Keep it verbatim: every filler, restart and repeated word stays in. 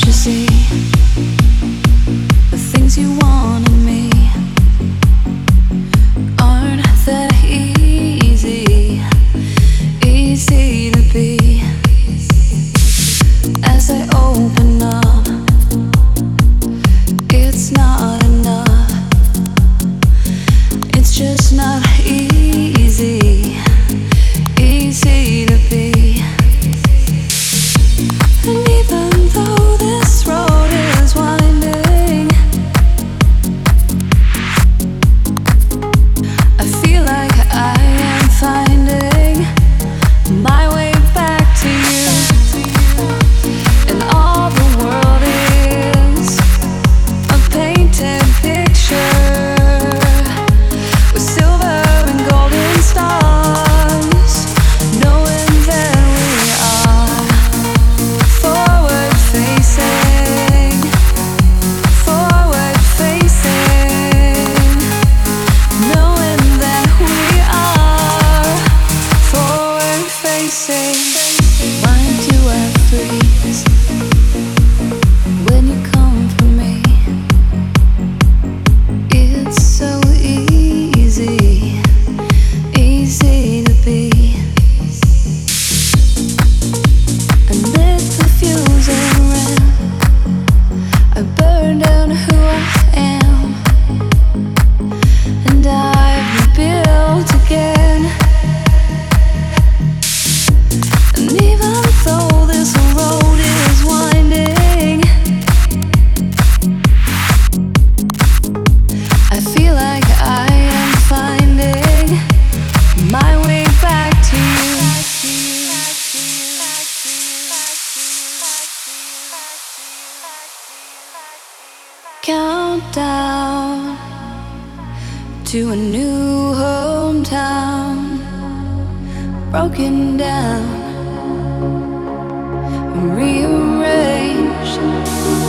you see? The things you want in me aren't that easy, easy to be. As I open up, it's not enough. It's just not easy, easy to be. And even though this road is winding, I feel like I am finding my way back to you. And all the world is a painted picture with silver and golden stars, knowing that we are forward facing, forward facing, knowing that we are forward facing. Why do I freeze when you come for me? It's so easy, easy to be. I lit the fuse and ran. I burned down who I am, and I've rebuilt again. And even though this road is winding, I feel like I am finding my way back to you. Countdown to a new hometown, broken down, rearranged.